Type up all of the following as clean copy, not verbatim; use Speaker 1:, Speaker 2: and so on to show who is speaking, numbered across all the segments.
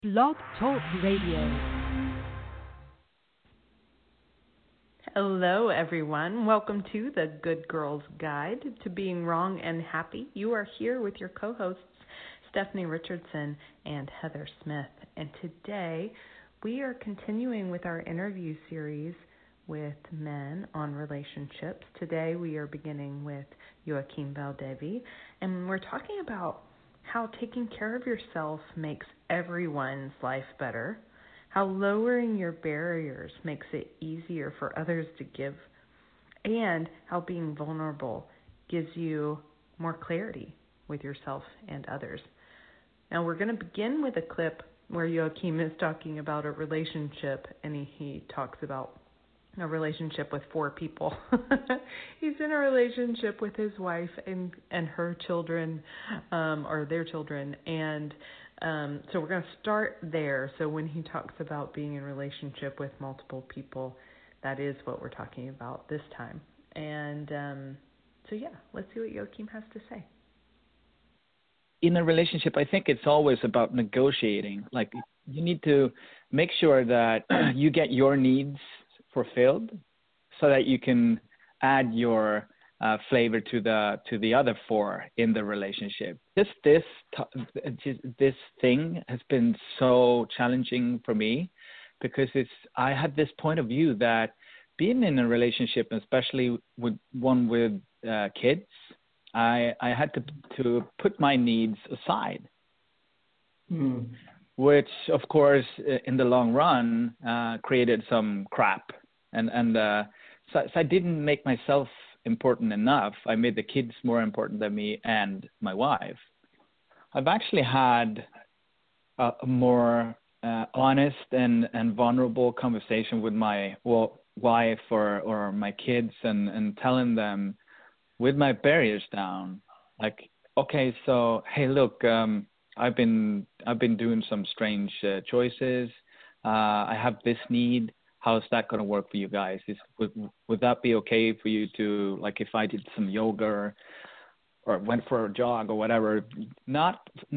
Speaker 1: Blog Talk Radio. Hello, everyone. Welcome to the Good Girls Guide to Being Wrong and Happy. You are here with your co-hosts, Stephanie Richardson and Heather Smith. And today, we are continuing with our interview series with men on relationships. Today, we are beginning with Joachim Valdevi, and we're talking about how taking care of yourself makes everyone's life better, how lowering your barriers makes it easier for others to give, and how being vulnerable gives you more clarity with yourself and others. Now, we're going to begin with a clip where Joachim is talking about a relationship, and he talks about a relationship with 4 people. He's in a relationship with his wife and her children, or their children, and so we're going to start there. So when he talks about being in a relationship with multiple people, that is what we're talking about this time. And so yeah, let's see what Joachim has to say.
Speaker 2: In a relationship, I think it's always about negotiating. Like, you need to make sure that you get your needs fulfilled so that you can add your flavor to the other 4 in the relationship. This thing has been so challenging for me because I had this point of view that being in a relationship, especially with one with kids, I had to put my needs aside, which of course in the long run created some crap. So I didn't make myself important enough. I made the kids more important than me and my wife. I've actually had a more honest and vulnerable conversation with my wife or my kids and telling them with my barriers down, like, okay, so, hey, look, I've been doing some strange choices. I have this need. How's that going to work for you guys? Would that be okay for you to, like, if I did some yoga or went for a jog or whatever, not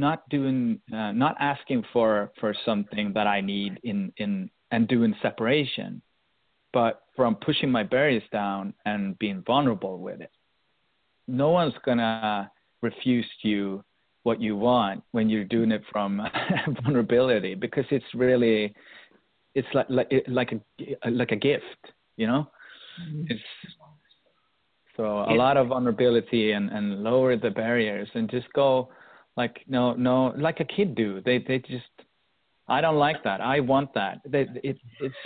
Speaker 2: asking for something that I need and doing separation, but from pushing my barriers down and being vulnerable with it. No one's going to refuse you what you want when you're doing it from vulnerability, because it's really... It's like a gift, you know. It's so a lot of vulnerability and lower the barriers and just go like no, like a kid do. They just, I don't like that. I want that. It's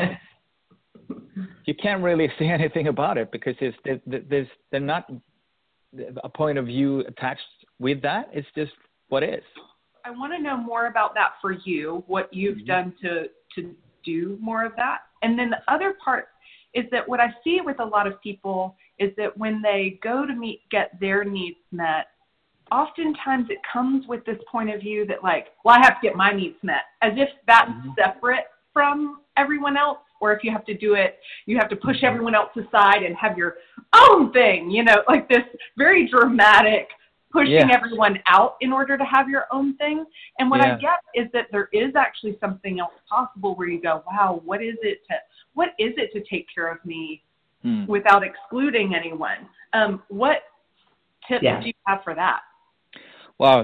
Speaker 2: you can't really say anything about it because they're not a point of view attached with that. It's just what is.
Speaker 3: I want to know more about that for you. What you've done to do more of that. And then the other part is that what I see with a lot of people is that when they go to get their needs met, oftentimes it comes with this point of view that, like, well, I have to get my needs met, as if that's separate from everyone else, or if you have to do it, you have to push everyone else aside and have your own thing, you know, like this very dramatic pushing everyone out in order to have your own thing. And what I get is that there is actually something else possible where you go, wow, what is it to take care of me without excluding anyone? What tips do you have for that?
Speaker 2: Wow,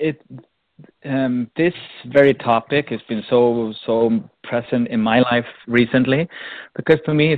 Speaker 2: this very topic has been so present in my life recently, because for me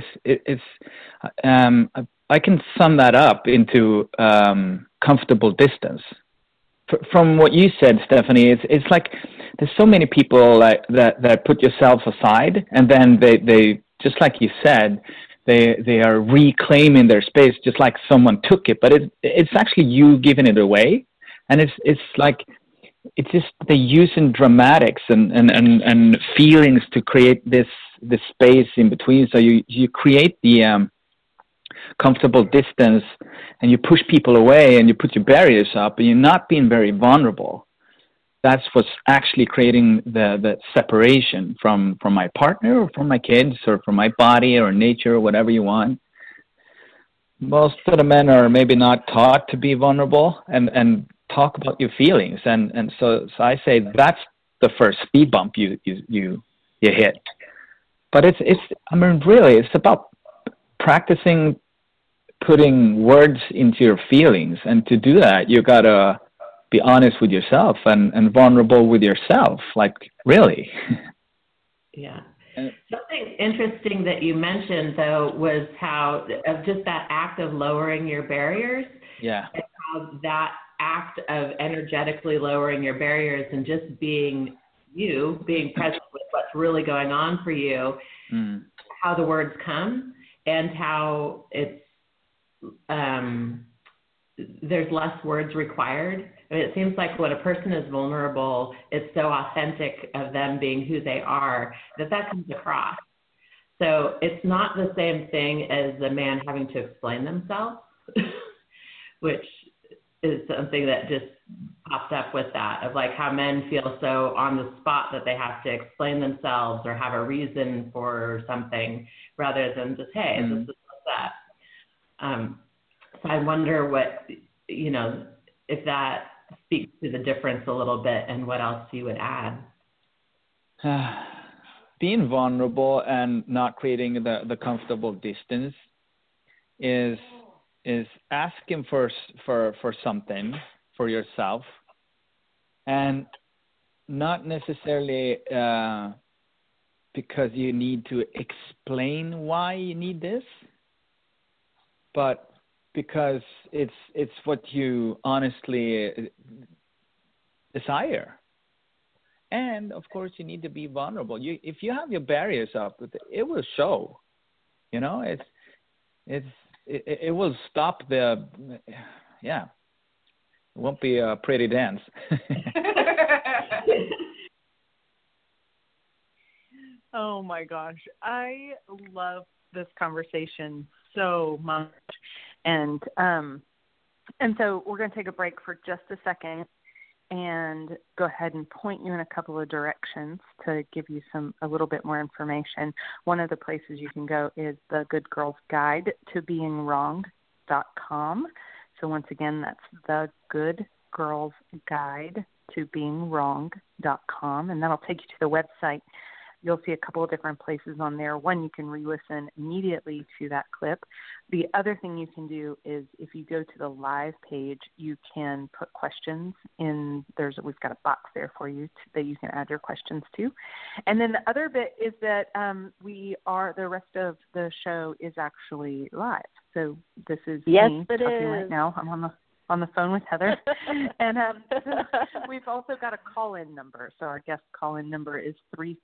Speaker 2: I can sum that up into comfortable distance. From what you said, Stephanie, it's like there's so many people that put yourself aside, and then they just like you said, they are reclaiming their space just like someone took it, but it's actually you giving it away, and it's like it's just they're using dramatics and feelings to create this space in between. So you create the comfortable distance, and you push people away and you put your barriers up, and you're not being very vulnerable. That's what's actually creating the separation from my partner or from my kids or from my body or nature or whatever you want. Most of the men are maybe not taught to be vulnerable and talk about your feelings. And so I say that's the first speed bump you hit. But it's I mean, really, it's about practicing putting words into your feelings, and to do that, you gotta be honest with yourself and vulnerable with yourself. Like, really.
Speaker 4: Yeah. Something interesting that you mentioned, though, was how of just that act of lowering your barriers.
Speaker 2: Yeah.
Speaker 4: And how that act of energetically lowering your barriers and just being you, being present with what's really going on for you, how the words come and how it's there's less words required. I mean, it seems like when a person is vulnerable, it's so authentic of them being who they are that comes across. So it's not the same thing as a man having to explain themselves, which is something that just popped up with that, of like how men feel so on the spot that they have to explain themselves or have a reason for something rather than just, hey, this is what's that. So I wonder what, if that speaks to the difference a little bit and what else you would add.
Speaker 2: Being vulnerable and not creating the comfortable distance is asking for something for yourself, and not necessarily because you need to explain why you need this, but because it's what you honestly desire. And of course, you need to be vulnerable. If you have your barriers up, it will show. It will stop the. Yeah, it won't be a pretty dance.
Speaker 1: Oh my gosh, I love this conversation so much. And so we're going to take a break for just a second and go ahead and point you in a couple of directions to give you a little bit more information. One of the places you can go is the Good Girls Guide to Being Wronged.com. So once again, that's the Good Girls Guide to Being Wronged.com, and that'll take you to the website. You'll see a couple of different places on there. One, you can re-listen immediately to that clip. The other thing you can do is if you go to the live page, you can put questions in. We've got a box there for you that you can add your questions to. And then the other bit is that the rest of the show is actually live. So this is me talking right now. I'm on the phone with Heather. And we've also got a call-in number. So our guest call-in number is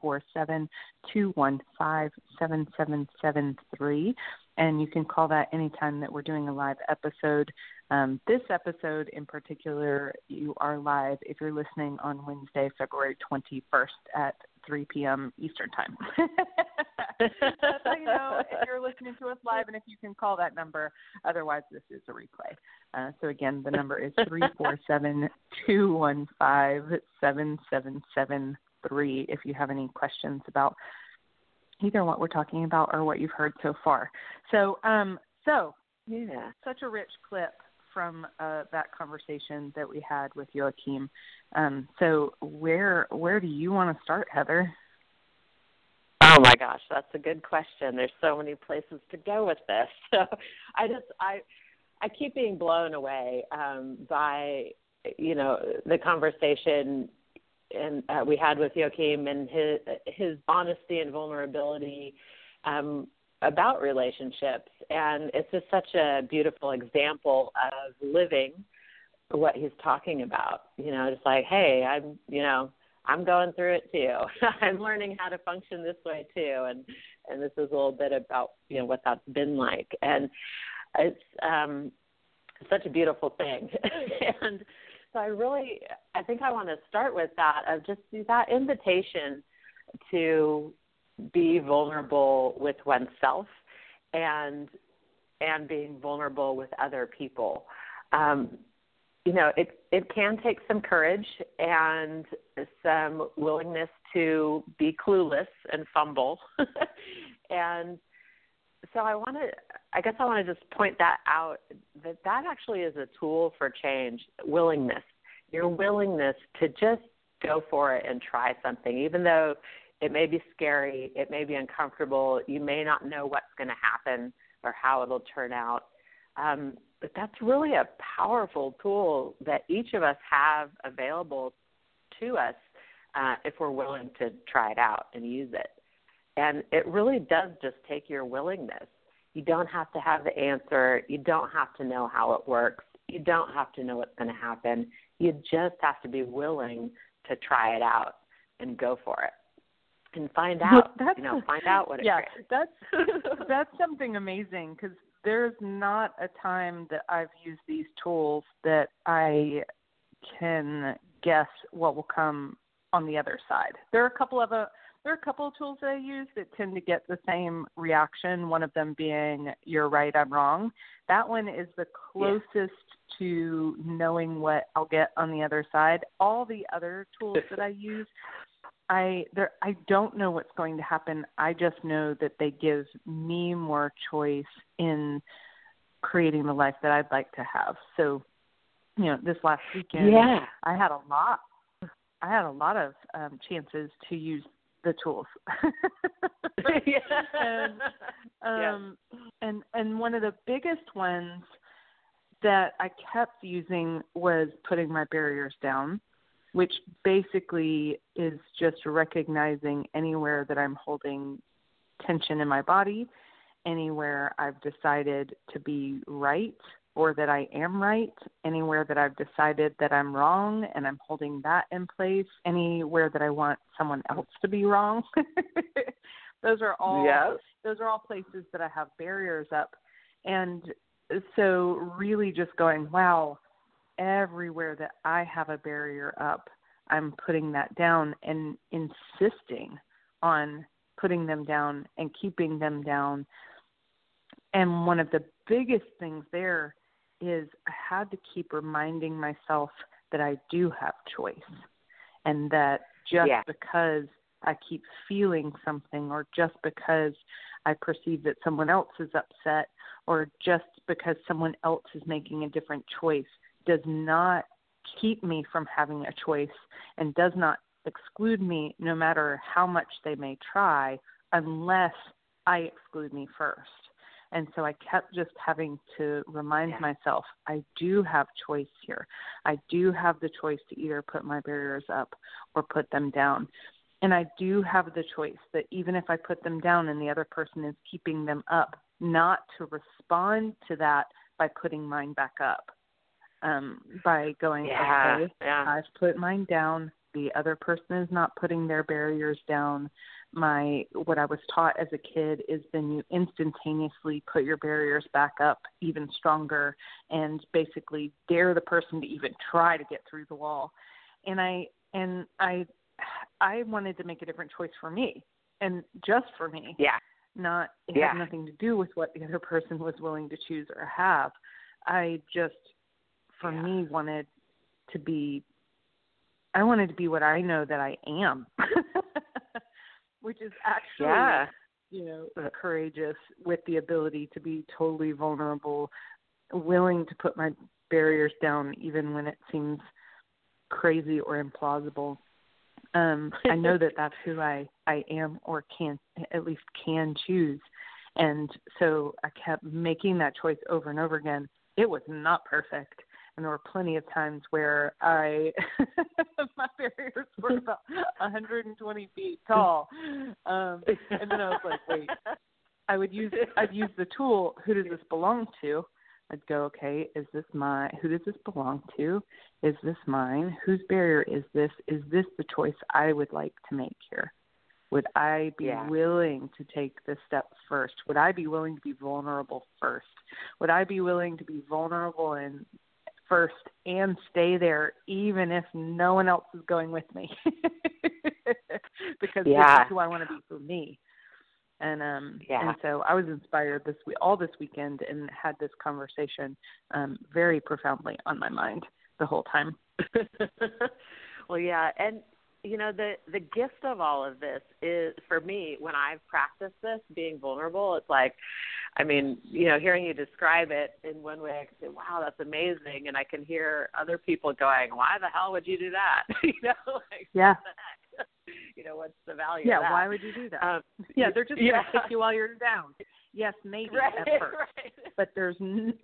Speaker 1: 347-215-7773. And you can call that anytime that we're doing a live episode. This episode in particular, you are live if you're listening on Wednesday, February 21st at 3 p.m. Eastern Time. That's how you know if you're listening to us live and if you can call that number. Otherwise, this is a replay. So again, the number is 347-215-7773 if you have any questions about either what we're talking about or what you've heard so far. So yeah, such a rich clip from that conversation that we had with Joachim. So where do you want to start, Heather?
Speaker 5: Oh my gosh, that's a good question. There's so many places to go with this. So I keep being blown away by the conversation we had with Joachim and his honesty and vulnerability about relationships. And it's just such a beautiful example of living what he's talking about. Just like, hey, I'm going through it too. I'm learning how to function this way too. And this is a little bit about, what that's been like. And it's such a beautiful thing. And so I think I want to start with that, of just that invitation to be vulnerable with oneself and being vulnerable with other people. It can take some courage and some willingness to be clueless and fumble. And so I want to just point that out, that actually is a tool for change, willingness. Your willingness to just go for it and try something, even though it may be scary, it may be uncomfortable, you may not know what's going to happen or how it'll turn out. But that's really a powerful tool that each of us have available to us if we're willing to try it out and use it. And it really does just take your willingness. You don't have to have the answer. You don't have to know how it works. You don't have to know what's going to happen. You just have to be willing to try it out and go for it and find out, find out what it is.
Speaker 1: That's something amazing, because there's not a time that I've used these tools that I can guess what will come on the other side. There are a couple of tools that I use that tend to get the same reaction, one of them being, you're right, I'm wrong. That one is the closest to knowing what I'll get on the other side. All the other tools that I use, I don't know what's going to happen. I just know that they give me more choice in creating the life that I'd like to have. So, this last weekend, I had a lot of chances to use the tools. And one of the biggest ones that I kept using was putting my barriers down, which basically is just recognizing anywhere that I'm holding tension in my body, anywhere I've decided to be right or that I am right, anywhere that I've decided that I'm wrong and I'm holding that in place, anywhere that I want someone else to be wrong. Those are all places that I have barriers up. And so really just going, wow, everywhere that I have a barrier up, I'm putting that down and insisting on putting them down and keeping them down. And one of the biggest things there is I had to keep reminding myself that I do have choice, and that just because I keep feeling something, or just because I perceive that someone else is upset, or just because someone else is making a different choice, does not keep me from having a choice and does not exclude me, no matter how much they may try, unless I exclude me first. And so I kept just having to remind myself, I do have choice here. I do have the choice to either put my barriers up or put them down. And I do have the choice that even if I put them down and the other person is keeping them up, not to respond to that by putting mine back up. By going, okay, I've put mine down. The other person is not putting their barriers down. What I was taught as a kid is then you instantaneously put your barriers back up even stronger and basically dare the person to even try to get through the wall. And I wanted to make a different choice for me, and just for me. It had nothing to do with what the other person was willing to choose or have. I just, for me, wanted to be what I know that I am, which is actually, courageous, with the ability to be totally vulnerable, willing to put my barriers down even when it seems crazy or implausible. I know that that's who I am, or at least can choose. And so I kept making that choice over and over again. It was not perfect. And there were plenty of times where my barriers were about 120 feet tall. And then I was like, wait, I'd use the tool, who does this belong to? I'd go, okay, is this mine? Who does this belong to? Is this mine? Whose barrier is this? Is this the choice I would like to make here? Would I be willing to take this step first? Would I be willing to be vulnerable first? Would I be willing to be vulnerable and first and stay there even if no one else is going with me? Because this is who I want to be for me. And so I was inspired this weekend and had this conversation very profoundly on my mind the whole time.
Speaker 5: Well, yeah, and the gift of all of this is, for me, when I've practiced this, being vulnerable, it's like I mean, you know, hearing you describe it in one way, I can say, wow, that's amazing. And I can hear other people going, why the hell would you do that? You know, like,
Speaker 1: yeah.
Speaker 5: what the heck? You know, what's the value
Speaker 1: yeah,
Speaker 5: of that?
Speaker 1: why would you do that? Yeah, they're just going to kick you while you're down. Yes, maybe at first.
Speaker 5: Right.
Speaker 1: But there's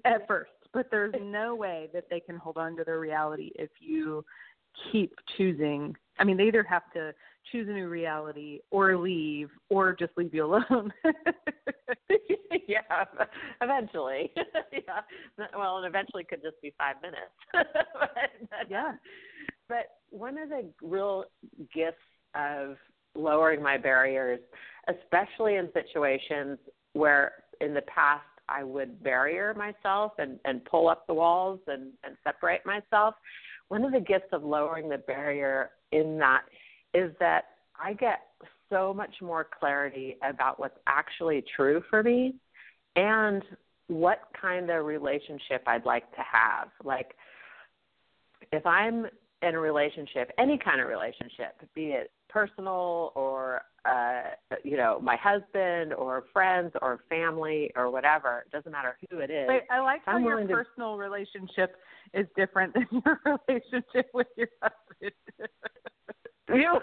Speaker 1: no way that they can hold on to their reality if you keep choosing. I mean, they either have to choose a new reality or leave or just leave you alone.
Speaker 5: Yeah, eventually. Yeah. Well, and eventually could just be 5 minutes.
Speaker 1: Yeah.
Speaker 5: But one of the real gifts of lowering my barriers, especially in situations where in the past I would barrier myself and pull up the walls and separate myself, one of the gifts of lowering the barrier in that is that I get so much more clarity about what's actually true for me and what kind of relationship I'd like to have. Like, if I'm in a relationship, any kind of relationship, be it personal or, you know, my husband or friends or family or whatever, it doesn't matter who it is.
Speaker 1: Wait, I like how your personal relationship is different than your relationship with your husband.
Speaker 5: You?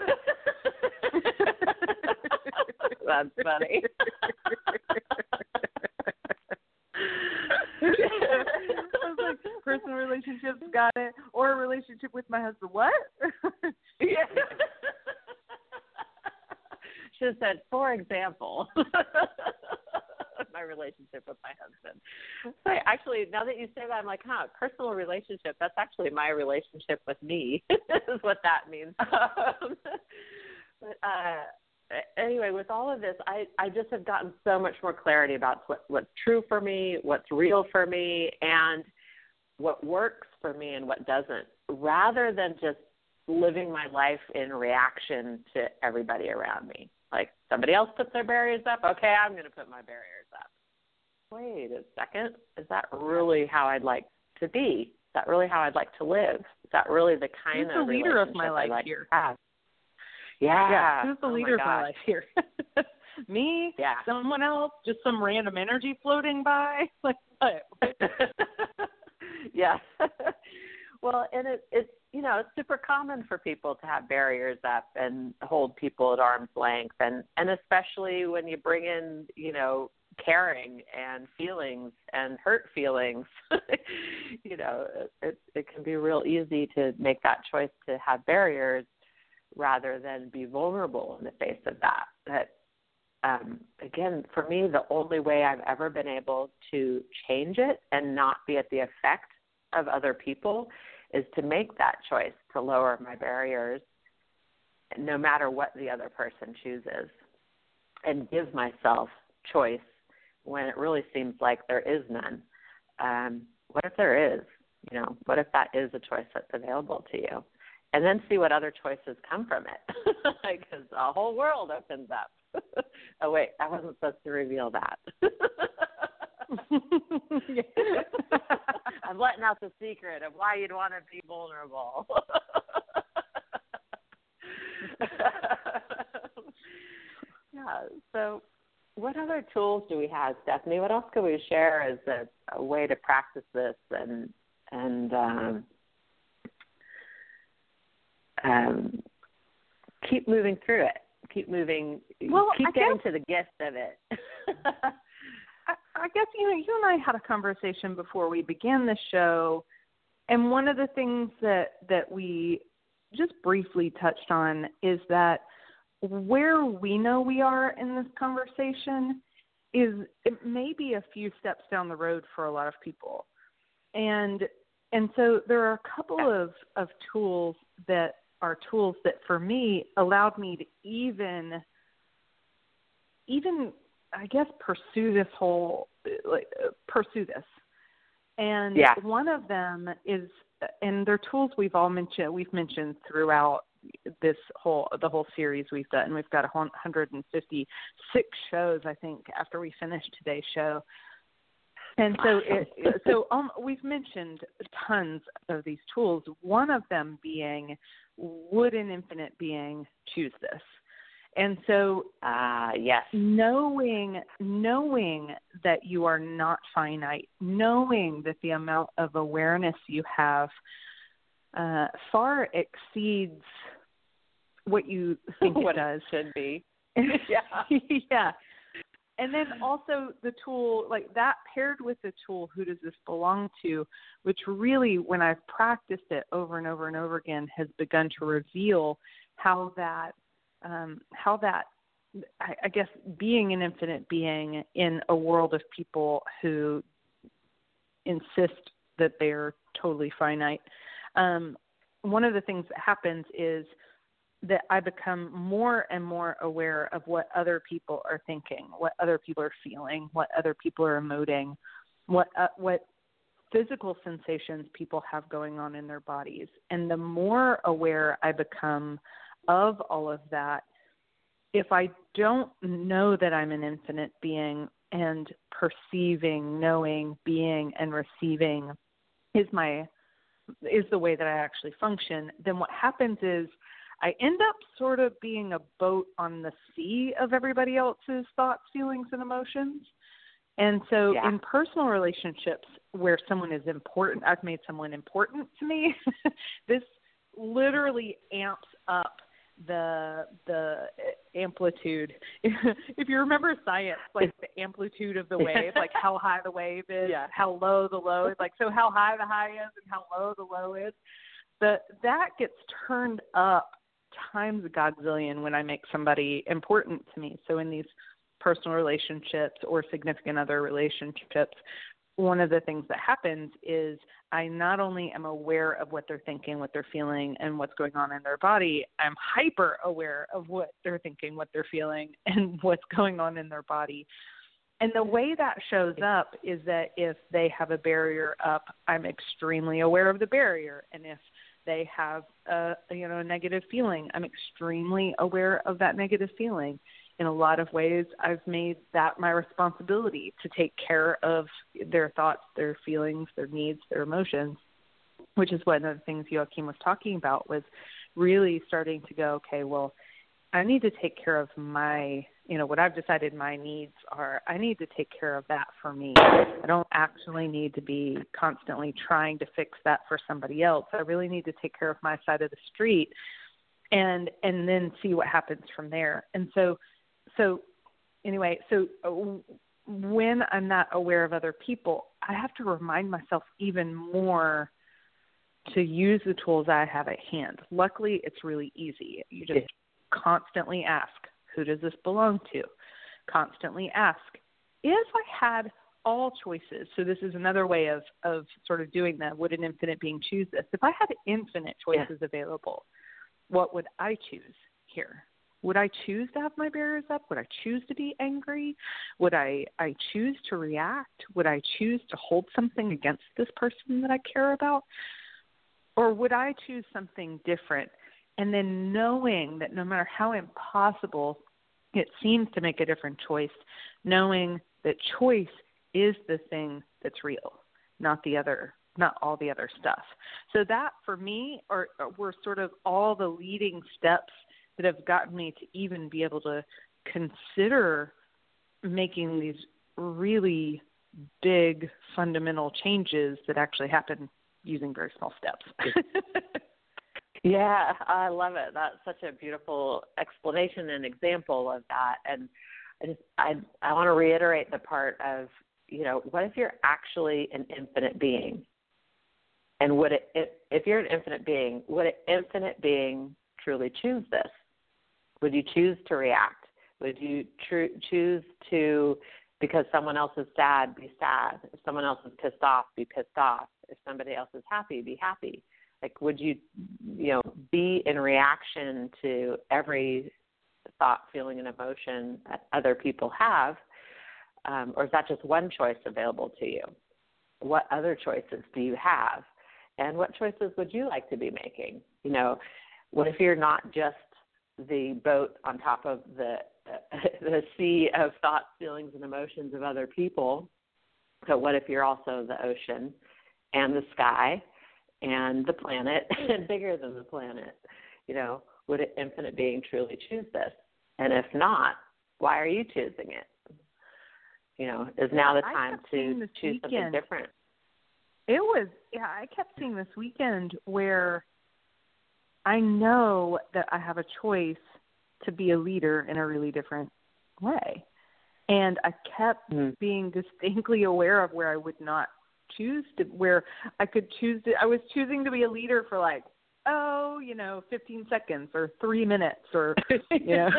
Speaker 5: That's funny.
Speaker 1: I was like, personal relationships, got it. Or a relationship with my husband. What?
Speaker 5: Yeah. She said, for example, my relationship with my husband. So actually, now that you say that, I'm like, personal relationship, that's actually my relationship with me, is what that means. But anyway, with all of this, I just have gotten so much more clarity about what's true for me, what's real for me, and what works for me and what doesn't, rather than just living my life in reaction to everybody around me. Like, somebody else puts their barriers up, okay, I'm going to put my barriers up. Wait a second, is that really how I'd like to be? Is that really how I'd like to live? Is that really the kind of relationship
Speaker 1: leader of my life
Speaker 5: like
Speaker 1: here?
Speaker 5: Yeah.
Speaker 1: Who's the leader of my life here? Me?
Speaker 5: Yeah.
Speaker 1: Someone else? Just some random energy floating by? Like what?
Speaker 5: Yeah. Well, and it's, you know, it's super common for people to have barriers up and hold people at arm's length. And especially when you bring in, you know, caring and feelings and hurt feelings, you know, it can be real easy to make that choice to have barriers rather than be vulnerable in the face of that. That, again, for me, the only way I've ever been able to change it and not be at the effect of other people is to make that choice to lower my barriers no matter what the other person chooses, and give myself choice when it really seems like there is none. What if there is? You know, what if that is a choice that's available to you? And then see what other choices come from it, because a whole world opens up. Oh, wait, I wasn't supposed to reveal that. I'm letting out the secret of why you'd want to be vulnerable. Yeah, so what other tools do we have, Stephanie? What else could we share as a way to practice this and keep moving through it, keep moving, keep getting to the gift of it?
Speaker 1: I guess, you and I had a conversation before we began the show, and one of the things that we just briefly touched on is that where we know we are in this conversation is it may be a few steps down the road for a lot of people. And so there are a couple of tools that are tools that for me allowed me to even I guess pursue this. And one of them is, and they're tools we've mentioned throughout the whole series we've done. We've got 156 shows, I think, after we finish today's show. And so we've mentioned tons of these tools, one of them being, would an infinite being choose this? And so,
Speaker 5: yes,
Speaker 1: knowing that you are not finite, knowing that the amount of awareness you have far exceeds what you think
Speaker 5: what
Speaker 1: it does.
Speaker 5: should be.
Speaker 1: Yeah. Yeah. And then also the tool, like that paired with the tool, who does this belong to, which really, when I've practiced it over and over and over again, has begun to reveal how that I guess being an infinite being in a world of people who insist that they're totally finite. One of the things that happens is that I become more and more aware of what other people are thinking, what other people are feeling, what other people are emoting, what physical sensations people have going on in their bodies. And the more aware I become of all of that, if I don't know that I'm an infinite being and perceiving, knowing, being, and receiving is the way that I actually function, then what happens is I end up sort of being a boat on the sea of everybody else's thoughts, feelings, and emotions. And so in personal relationships where someone is important, I've made someone important to me, this literally amps up the amplitude. If you remember science, like the amplitude of the wave, like how high the wave is, how low the low is, like so how high the high is and how low the low is. That gets turned up times a godzillion when I make somebody important to me. So in these personal relationships or significant other relationships, one of the things that happens is I not only am aware of what they're thinking, what they're feeling, and what's going on in their body, I'm hyper aware of what they're thinking, what they're feeling, and what's going on in their body. And the way that shows up is that if they have a barrier up, I'm extremely aware of the barrier. And if they have a negative feeling, I'm extremely aware of that negative feeling. In a lot of ways, I've made that my responsibility to take care of their thoughts, their feelings, their needs, their emotions, which is one of the things Joachim was talking about, was really starting to go, okay, well, I need to take care of my, what I've decided my needs are. I need to take care of that for me. I don't actually need to be constantly trying to fix that for somebody else. I really need to take care of my side of the street and then see what happens from there. And so when I'm not aware of other people, I have to remind myself even more to use the tools I have at hand. Luckily, it's really easy. You just constantly ask, who does this belong to? Constantly ask, if I had all choices, so this is another way of sort of doing that, would an infinite being choose this? If I had infinite choices available, what would I choose here? Would I choose to have my barriers up? Would I choose to be angry? Would I choose to react? Would I choose to hold something against this person that I care about? Or would I choose something different? And then knowing that no matter how impossible it seems to make a different choice, knowing that choice is the thing that's real, not all the other stuff. So that, for me, were sort of all the leading steps that have gotten me to even be able to consider making these really big fundamental changes that actually happen using very small steps.
Speaker 5: Yeah, I love it. That's such a beautiful explanation and example of that. And I want to reiterate the part of, what if you're actually an infinite being? And if you're an infinite being, would an infinite being truly choose this? Would you choose to react? Would you choose to, because someone else is sad, be sad? If someone else is pissed off, be pissed off? If somebody else is happy, be happy? Like, would you, be in reaction to every thought, feeling, and emotion that other people have? Or is that just one choice available to you? What other choices do you have? And what choices would you like to be making? What if you're not just the boat on top of the sea of thoughts, feelings, and emotions of other people? So what if you're also the ocean and the sky and the planet and bigger than the planet? Would an infinite being truly choose this? And if not, why are you choosing it? Is now the time to choose something different?
Speaker 1: I kept seeing this weekend where I know that I have a choice to be a leader in a really different way. And I kept being distinctly aware of where I would not choose to, where I could choose to, I was choosing to be a leader for 15 seconds or 3 minutes or,
Speaker 5: Yeah.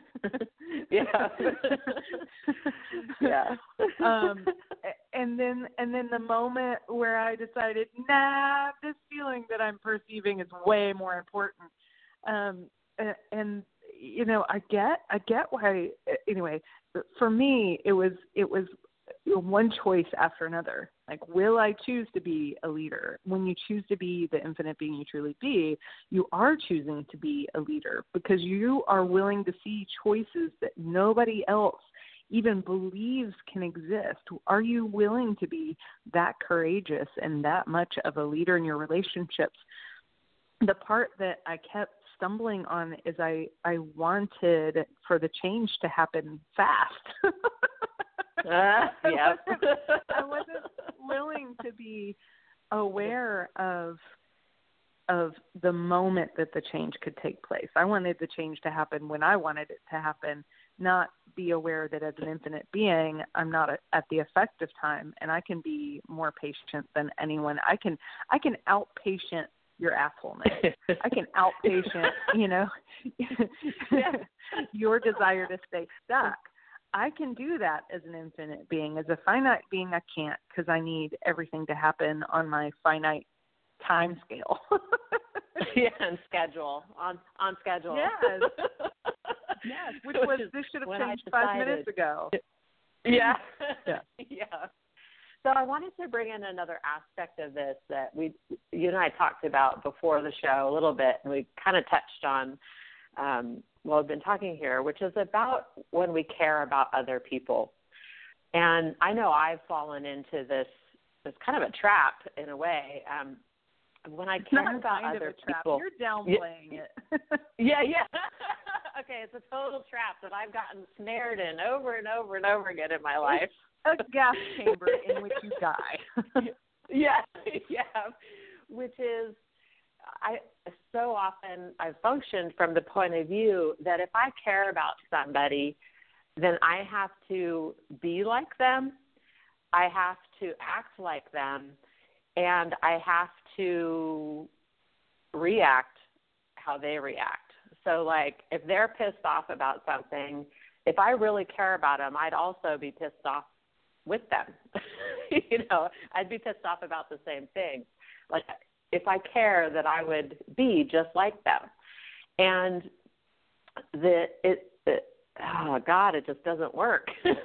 Speaker 1: And then the moment where I decided, this feeling that I'm perceiving is way more important. I get why. Anyway, for me, it was one choice after another. Like, will I choose to be a leader? When you choose to be the infinite being you truly be, you are choosing to be a leader because you are willing to see choices that nobody else even believes can exist. Are you willing to be that courageous and that much of a leader in your relationships? The part that I kept stumbling on is I wanted for the change to happen fast.
Speaker 5: Yeah.
Speaker 1: I wasn't willing to be aware of the moment that the change could take place. I wanted the change to happen when I wanted it to happen, not be aware that as an infinite being, I'm not at the effective time, and I can be more patient than anyone. I can outpatient your assholeness. I can outpatient, your desire to stay stuck. I can do that as an infinite being. As a finite being, I can't because I need everything to happen on my finite time scale.
Speaker 5: And schedule. On schedule.
Speaker 1: Yes. Yes, this should have changed 5 minutes ago.
Speaker 5: Yeah.
Speaker 1: Yeah.
Speaker 5: Yeah. So I wanted to bring in another aspect of this that you and I talked about before the show a little bit, and we kind of touched on we've been talking here, which is about when we care about other people. And I know I've fallen into this kind of a trap in a way. When I care about other people.
Speaker 1: You're downplaying it.
Speaker 5: Yeah. Okay, it's a total trap that I've gotten snared in over and over and over again in my life.
Speaker 1: A gas chamber in which you die.
Speaker 5: Yeah. Which is, so often I've functioned from the point of view that if I care about somebody, then I have to be like them, I have to act like them, and I have to react how they react. So, if they're pissed off about something, if I really care about them, I'd also be pissed off with them. I'd be pissed off about the same thing. If I care, that I would be just like them. And it just doesn't work.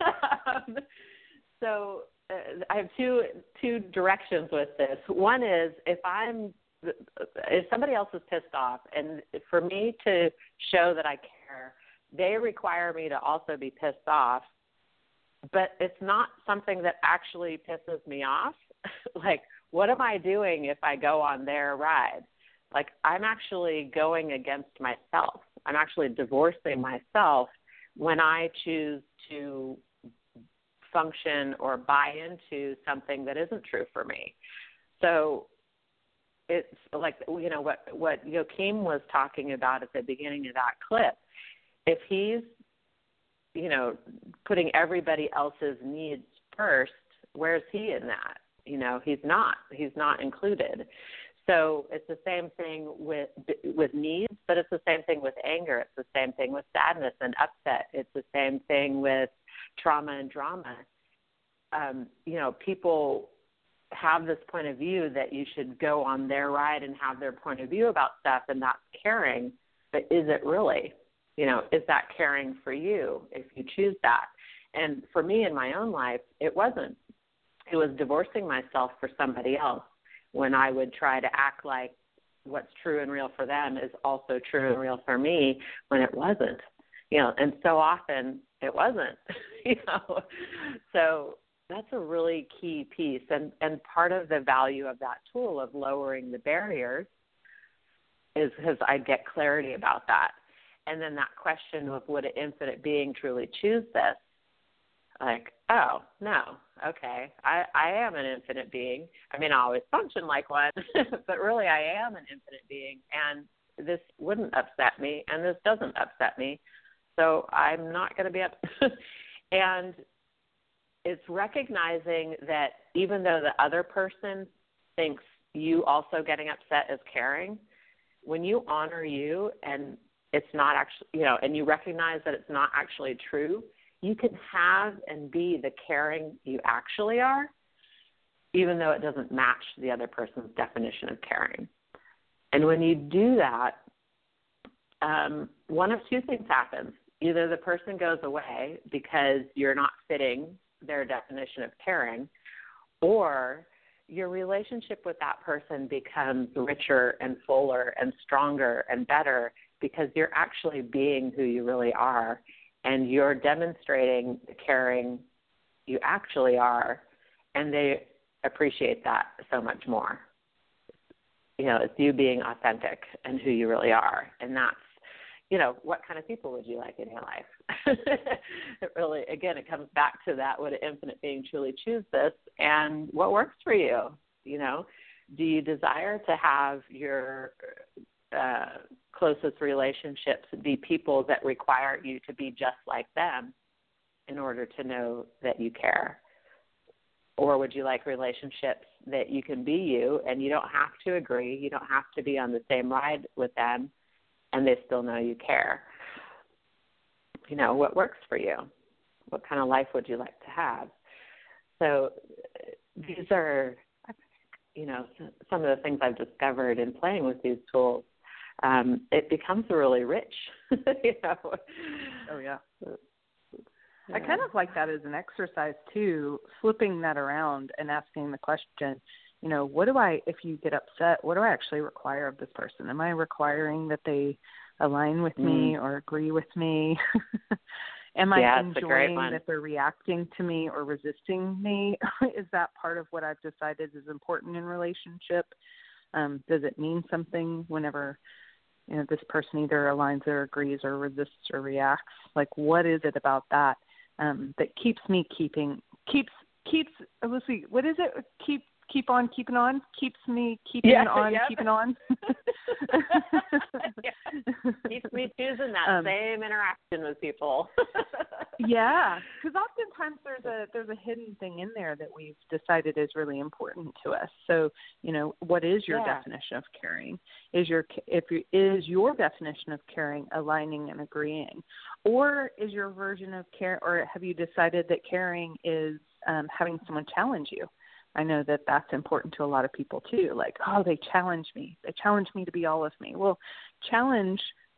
Speaker 5: So I have two directions with this. One is if somebody else is pissed off, and for me to show that I care, they require me to also be pissed off. But it's not something that actually pisses me off. What am I doing if I go on their ride? I'm actually going against myself. I'm actually divorcing myself when I choose to function or buy into something that isn't true for me. So it's what Joachim was talking about at the beginning of that clip. If he's, putting everybody else's needs first, where's he in that? He's not included. So it's the same thing with needs, but it's the same thing with anger. It's the same thing with sadness and upset. It's the same thing with trauma and drama. People have this point of view that you should go on their ride and have their point of view about stuff, and that's caring. But is it really? Is that caring for you if you choose that? And for me in my own life, it wasn't. It was divorcing myself for somebody else when I would try to act like what's true and real for them is also true and real for me when it wasn't. And so often it wasn't, So that's a really key piece. And part of the value of that tool of lowering the barriers is because I get clarity about that. And then that question of would an infinite being truly choose this? Like, oh, no, okay, I am an infinite being. I mean, I always function like one, but really I am an infinite being, and this wouldn't upset me, and this doesn't upset me, so I'm not going to be upset. And it's recognizing that even though the other person thinks you also getting upset is caring, when you honor you and it's not actually, and you recognize that it's not actually true, you can have and be the caring you actually are, even though it doesn't match the other person's definition of caring. And when you do that, one of two things happens. Either the person goes away because you're not fitting their definition of caring, or your relationship with that person becomes richer and fuller and stronger and better because you're actually being who you really are, and you're demonstrating the caring you actually are, and they appreciate that so much more. It's you being authentic and who you really are, and that's, what kind of people would you like in your life? It really, again, it comes back to that, would an infinite being truly choose this, and what works for you? Do you desire to have your closest relationships be people that require you to be just like them in order to know that you care? Or would you like relationships that you can be you and you don't have to agree, you don't have to be on the same ride with them, and they still know you care? What works for you? What kind of life would you like to have? So these are, some of the things I've discovered in playing with these tools. It becomes really rich.
Speaker 1: Oh, yeah. I kind of like that as an exercise, too, flipping that around and asking the question, what do I, if you get upset, what do I actually require of this person? Am I requiring that they align with me or agree with me? Am I enjoying that they're reacting to me or resisting me? Is that part of what I've decided is important in relationship? Does it mean something whenever this person either aligns or agrees or resists or reacts? Like, what is it about that that keeps me let's see, what is it? Keep on keeping on? Keeps me keeping on, keeping on?
Speaker 5: Keeps me choosing that same interaction with people.
Speaker 1: Yeah, because oftentimes there's a hidden thing in there that we've decided is really important to us. So, what is your definition of caring? Is your definition of caring aligning and agreeing, or is your version of care, or have you decided that caring is having someone challenge you? I know that that's important to a lot of people too. Like, oh, they challenge me. They challenge me to be all of me. Well, challenge,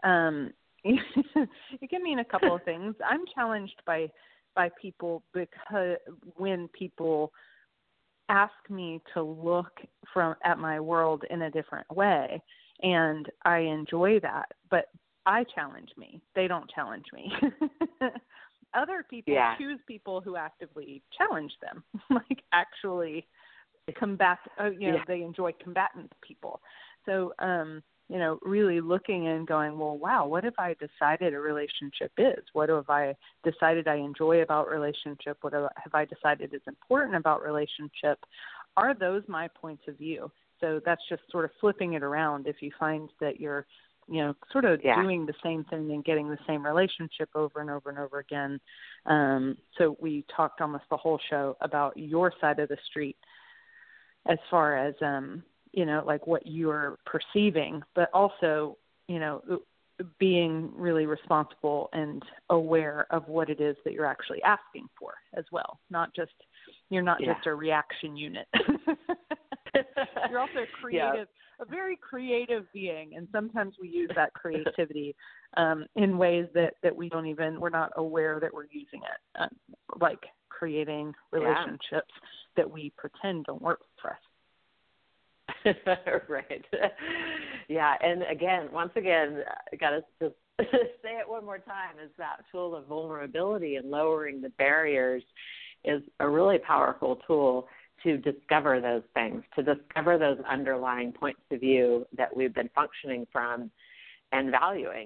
Speaker 1: it can mean a couple of things. I'm challenged by people because when people ask me to look at my world in a different way, and I enjoy that, but I challenge me. They don't challenge me. Other people choose people who actively challenge them, like actually combat, they enjoy combatant people. So, really looking and going, well, wow, what have I decided a relationship is? What have I decided I enjoy about relationship? What have I decided is important about relationship? Are those my points of view? So that's just sort of flipping it around. If you find that you're sort of doing the same thing and getting the same relationship over and over and over again. So we talked almost the whole show about your side of the street as far as, like what you're perceiving, but also, being really responsible and aware of what it is that you're actually asking for as well. You're not just a reaction unit. You're also creative. A very creative being, and sometimes we use that creativity in ways that we're not aware that we're using it, like creating relationships that we pretend don't work for us.
Speaker 5: Right. Yeah, and once again, I got to just say it one more time, is that tool of vulnerability and lowering the barriers is a really powerful tool to discover those things, to discover those underlying points of view that we've been functioning from and valuing.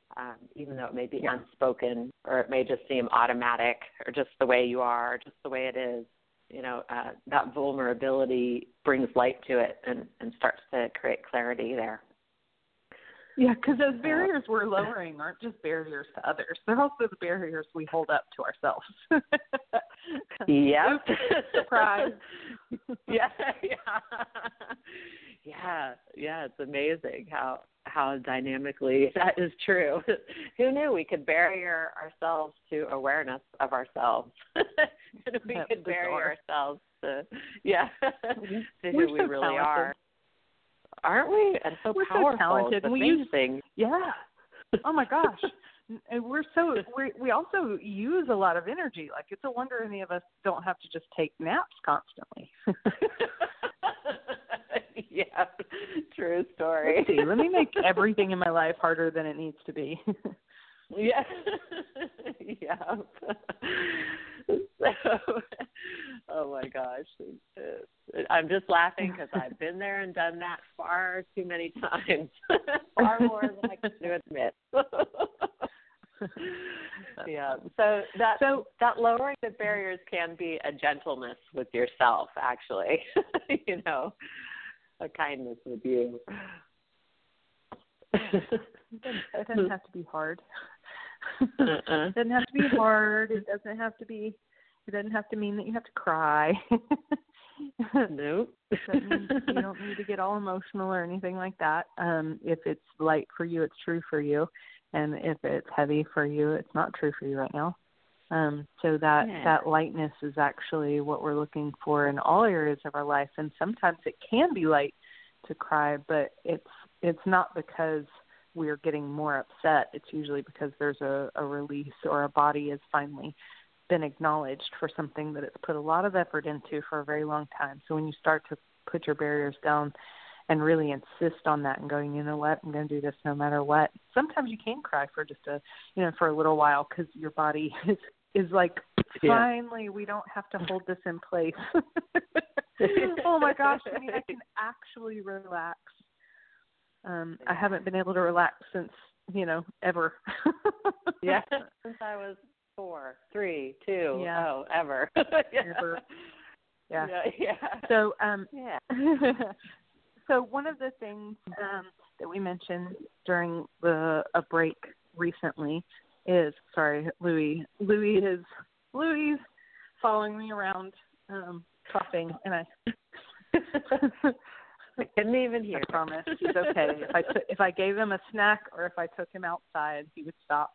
Speaker 5: even though it may be unspoken, or it may just seem automatic, or just the way you are, just the way it is. That vulnerability brings light to it and starts to create clarity there.
Speaker 1: Yeah, because those barriers we're lowering aren't just barriers to others. They're also the barriers we hold up to ourselves.
Speaker 5: Yep.
Speaker 1: Surprise.
Speaker 5: Yeah. It's amazing how dynamically that is true. Who knew we could barrier ourselves to awareness of ourselves? We could barrier ourselves to who we really are. Aren't we? And so
Speaker 1: we're
Speaker 5: powerful.
Speaker 1: So talented.
Speaker 5: It's amazing.
Speaker 1: Oh my gosh. And we also use a lot of energy. Like, it's a wonder any of us don't have to just take naps constantly.
Speaker 5: Yeah, true story.
Speaker 1: Let's see, let me make everything in my life harder than it needs to be.
Speaker 5: Yeah. Oh my gosh. I'm just laughing because I've been there and done that far too many times. Far more than I can admit. Yeah. So that lowering the barriers can be a gentleness with yourself, actually. A kindness with you.
Speaker 1: It doesn't have to be hard. It doesn't have to be hard. It doesn't have to mean that you have to cry.
Speaker 5: Nope.
Speaker 1: You don't need to get all emotional or anything like that. If it's light for you, it's true for you. And if it's heavy for you, it's not true for you right now. So that lightness is actually what we're looking for in all areas of our life. And sometimes it can be light to cry, but it's not because we're getting more upset. It's usually because there's a release, or a body has finally been acknowledged for something that it's put a lot of effort into for a very long time. So when you start to put your barriers down and really insist on that and going, you know what, I'm going to do this no matter what. Sometimes you can cry for just for a little while, because your body is like, finally, we don't have to hold this in place. Oh my gosh, I can actually relax. I haven't been able to relax since, ever.
Speaker 5: Yeah, since I was 4, 3, 2, ever.
Speaker 1: Ever. Yeah. So, so one of the things that we mentioned during a break recently is, Louis is following me around, coughing, and I
Speaker 5: couldn't even hear.
Speaker 1: I promise he's okay. If I gave him a snack or if I took him outside, he would stop.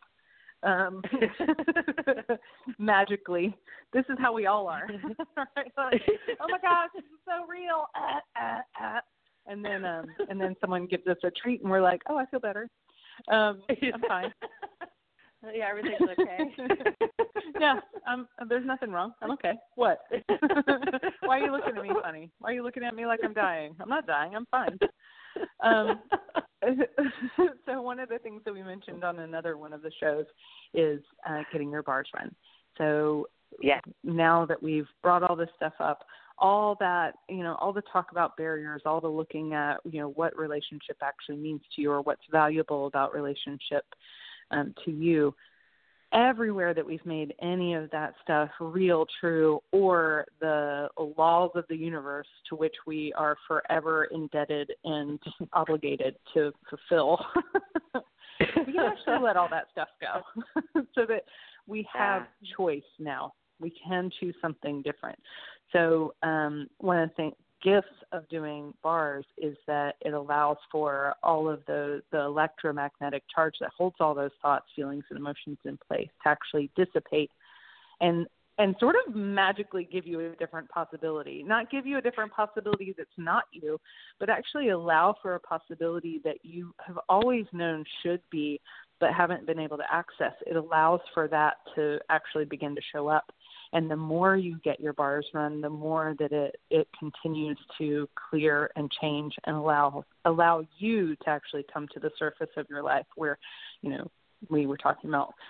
Speaker 1: Magically. This is how we all are. Right? Like, oh my gosh, this is so real. And then someone gives us a treat and we're like, oh, I feel better. I'm fine.
Speaker 5: Yeah, everything's okay.
Speaker 1: Yeah, there's nothing wrong. I'm okay. What? Why are you looking at me funny? Why are you looking at me like I'm dying? I'm not dying. I'm fine. So one of the things that we mentioned on another one of the shows is getting your bars run. So now that we've brought all this stuff up, all that, all the talk about barriers, all the looking at, what relationship actually means to you or what's valuable about relationship to you, everywhere that we've made any of that stuff real, true, or the laws of the universe to which we are forever indebted and obligated to fulfill, we can actually let all that stuff go so that we have choice now. We can choose something different. So one of the gifts of doing bars is that it allows for all of the electromagnetic charge that holds all those thoughts, feelings, and emotions in place to actually dissipate and sort of magically give you a different possibility. Not give you a different possibility that's not you, but actually allow for a possibility that you have always known should be but haven't been able to access. It allows for that to actually begin to show up. And the more you get your bars run, the more that it continues to clear and change and allow you to actually come to the surface of your life where, we were talking about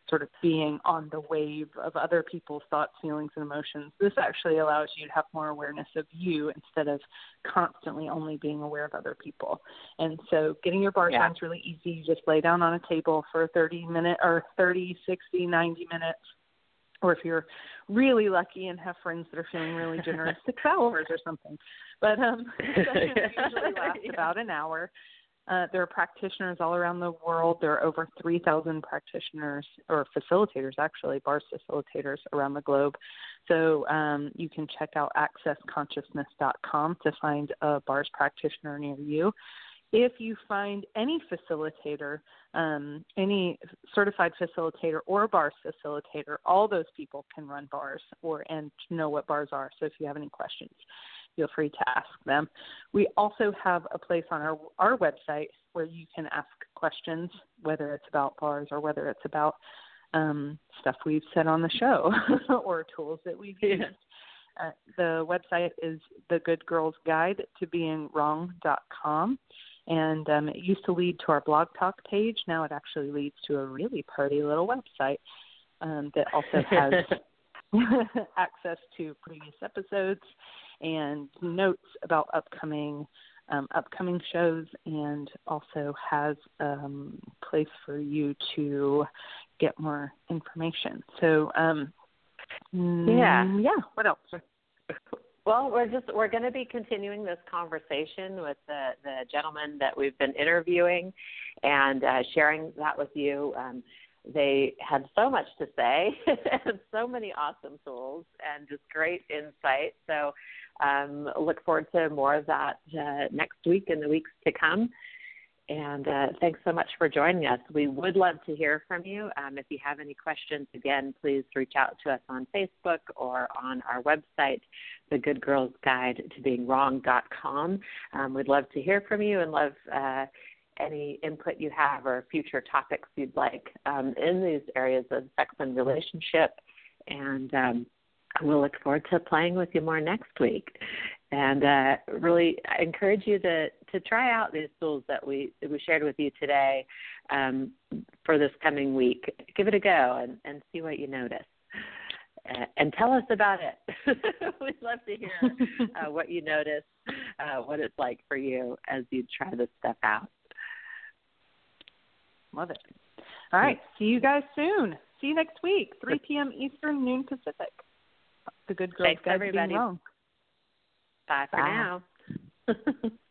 Speaker 3: sort of being on the wave of other people's thoughts, feelings, and emotions. This actually allows you to have more awareness of you instead of constantly only being aware of other people. And so getting your bars on is really easy. You just lay down on a table for 30 minutes or 30, 60, 90 minutes. Or if you're really lucky and have friends that are feeling really generous, 6 hours or something. But sessions usually last about an hour. There are practitioners all around the world. There are over 3,000 practitioners or facilitators, actually, bars facilitators around the globe. So you can check out accessconsciousness.com to find a bars practitioner near you. If you find any facilitator, any certified facilitator or bars facilitator, all those people can run bars and know what bars are. So if you have any questions, feel free to ask them. We also have a place on our website where you can ask questions, whether it's about bars or whether it's about stuff we've said on the show or tools that we've used. The website is The Good Girls Guide to Being Wrong.com. And it used to lead to our Blog Talk page. Now it actually leads to a really pretty little website that also has access to previous episodes and notes about upcoming shows, and also has a place for you to get more information. So, what else?
Speaker 5: Well, we're going to be continuing this conversation with the gentleman that we've been interviewing and sharing that with you. They had so much to say and so many awesome tools and just great insight. So look forward to more of that next week and the weeks to come. And thanks so much for joining us. We would love to hear from you. If you have any questions, again, please reach out to us on Facebook or on our website, The Good Girls Guide to Being Wrong.com. We'd love to hear from you and love any input you have or future topics you'd like in these areas of sex and relationship. And we'll look forward to playing with you more next week. And really, I encourage you to try out these tools that we shared with you today for this coming week. Give it a go and see what you notice. And tell us about it. We'd love to hear what you notice, what it's like for you as you try this stuff out.
Speaker 3: Love it. All right. See you guys soon. See you next week, 3 p.m. Eastern, noon Pacific. The Good Girls Guide to Being Wrong.
Speaker 5: Bye for now.